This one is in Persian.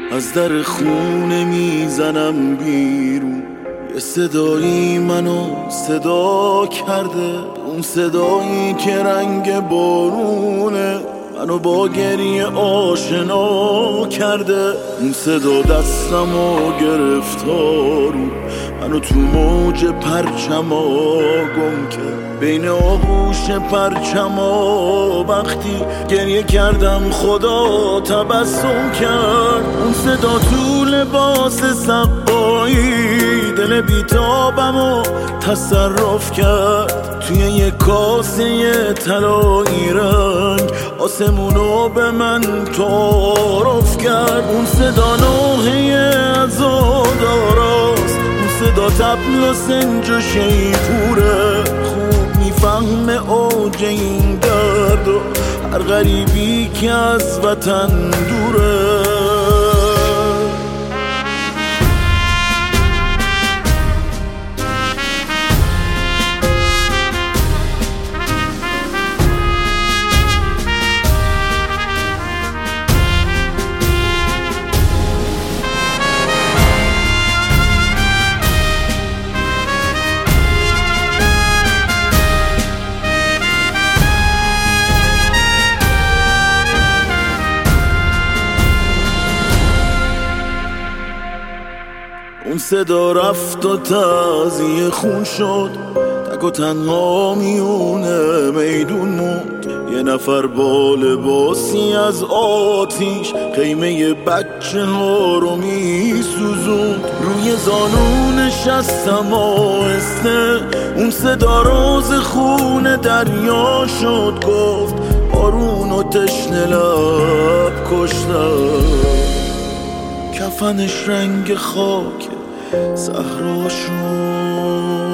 از در خونه میزنم بیرون. یه صدایی منو صدا کرده، اون صدایی که رنگ بارونه منو با گریه آشنا کرده. اون صدا دستمو گرفتارون، منو تو موج پرچما گم کرد، بین آغوش پرچما وقتی گریه کردم خدا تبسم کرد. اون صدا تو لباس سقایی دل بیتابمو تصرف کرد، توی یه کاسه طلایی رنگ آسمونو به من تعارف کرد. اون صدا نوحه عزاداراست، اون صدا طبل و سنج و شیپوره، خوب میفهمه اوج این درد و هر غریبی که از وطن دوره. اون صدا رفت و تعزیه خون شد، تک و تنها میونه میدون موند. یه نفر با لباسی از آتیش خیمه بچه ها رو میسوزوند، روی زانو نشستم آهسته. اون صدا راز خون دریا شد، گفت بارون و تشنه لب کشتم، کفنش رنگ خاک صحرا شد.